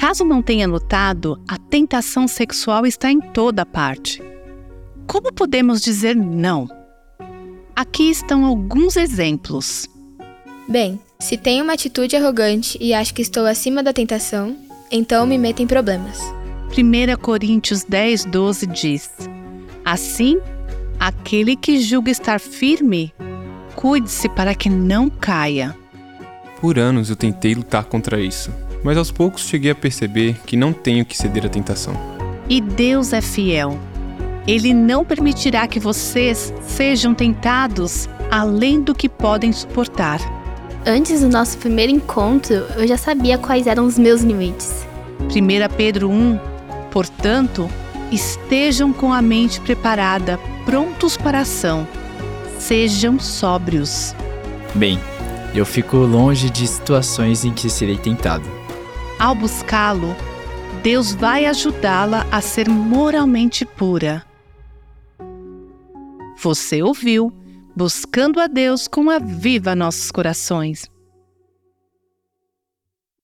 Caso não tenha notado, a tentação sexual está em toda parte. Como podemos dizer não? Aqui estão alguns exemplos. Bem, se tenho uma atitude arrogante e acho que estou acima da tentação, então me meto em problemas. 1 Coríntios 10:12 diz: Assim, aquele que julga estar firme, cuide-se para que não caia. Por anos eu tentei lutar contra isso, mas aos poucos cheguei a perceber que não tenho que ceder à tentação. E Deus é fiel. Ele não permitirá que vocês sejam tentados além do que podem suportar. Antes do nosso primeiro encontro, eu já sabia quais eram os meus limites. 1 Pedro 1: Portanto, estejam com a mente preparada, prontos para a ação. Sejam sóbrios. Bem, eu fico longe de situações em que serei tentado. Ao buscá-lo, Deus vai ajudá-la a ser moralmente pura. Você ouviu Buscando a Deus com Aviva Nossos Corações.